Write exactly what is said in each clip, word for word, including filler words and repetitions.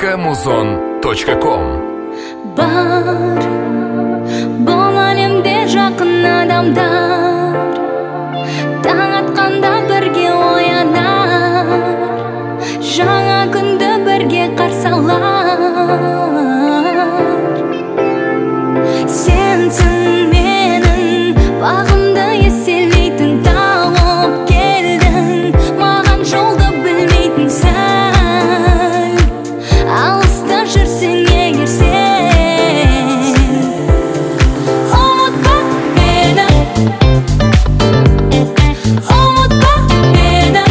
точка музон точка ком. Бар бұл әлемде жақын адамдар, таң атқанда бірге оянар, жаңа күнді бірге қарсы алар. Сенсің менің бағымды еселейтін, тауып келдің маған жолды білмейтін сәл, алыста жүрсің егер сен. Ұмытпа мені, ұмытпа мені,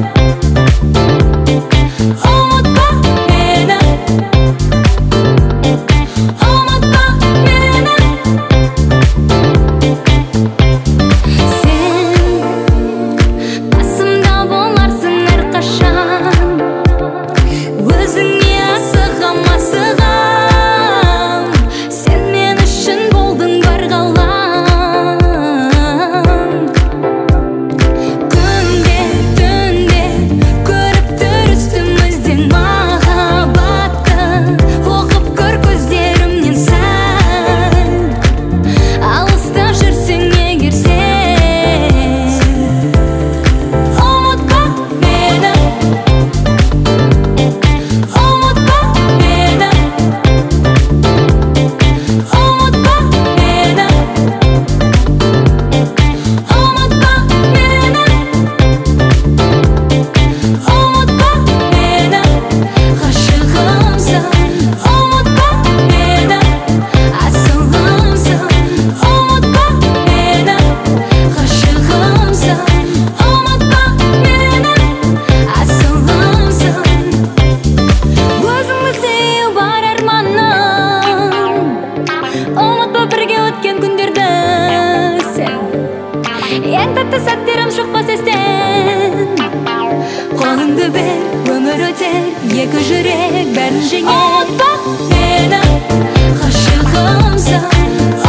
ұмытпа мені, ұмытпа мені. Сен қасымда боларсың әрқашан, өзіңе асығам асығам, сен мен үшін болдың бар ғалам. Күнде түнде көріп тұр үстімізден махаббатты, оқып көр көздерімнен сәл, алыста жүрсің егер сен. Ұмытпа мені, ұмытпа мені, ұмытпа мені, ұмытпа мені, ұмытпа мені, ғашығымсың. Ұмытпа мені, асылымсың. Ұмытпа мені, ғашығымсың. Ұмытпа мені, асылымсың. Өзіңізде бар арманым, ұмытпа бірге өткен күндерді сен. Ең тәтті сәттерім шықпас естен. Қолыңды бер, өмір өтер, екі жүрек бәрін жеңер. Ұмытпа мені, ғашығымсың.